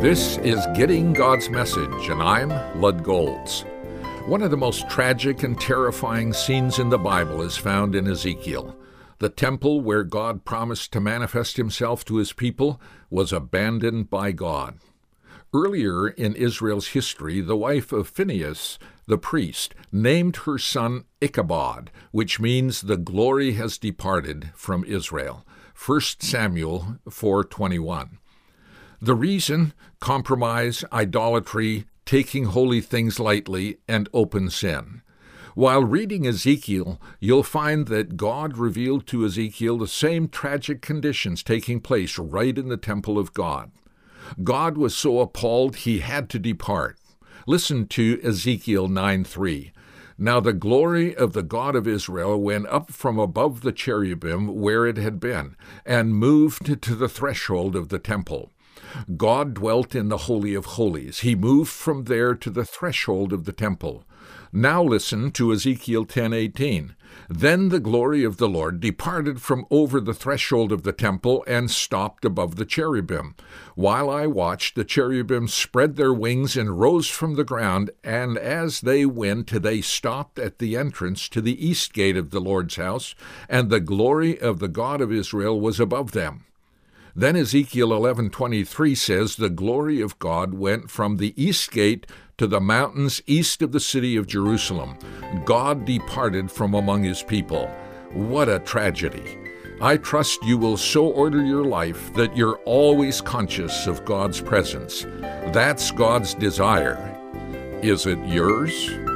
This is Getting God's Message, and I'm Lud Golds. One of the most tragic and terrifying scenes in the Bible is found in Ezekiel. The temple where God promised to manifest himself to his people was abandoned by God. Earlier in Israel's history, the wife of Phinehas, the priest, named her son Ichabod, which means the glory has departed from Israel. 1 Samuel 4:21. The reason? Compromise, idolatry, taking holy things lightly, and open sin. While reading Ezekiel, you'll find that God revealed to Ezekiel the same tragic conditions taking place right in the temple of God. God was so appalled he had to depart. Listen to Ezekiel 9:3. Now the glory of the God of Israel went up from above the cherubim where it had been, and moved to the threshold of the temple. God dwelt in the Holy of Holies. He moved from there to the threshold of the temple. Now listen to Ezekiel 10:18. Then the glory of the Lord departed from over the threshold of the temple and stopped above the cherubim. While I watched, the cherubim spread their wings and rose from the ground, and as they went, they stopped at the entrance to the east gate of the Lord's house, and the glory of the God of Israel was above them. Then Ezekiel 11:23 says, the glory of God went from the east gate to the mountains east of the city of Jerusalem. God departed from among his people. What a tragedy. I trust you will so order your life that you're always conscious of God's presence. That's God's desire. Is it yours?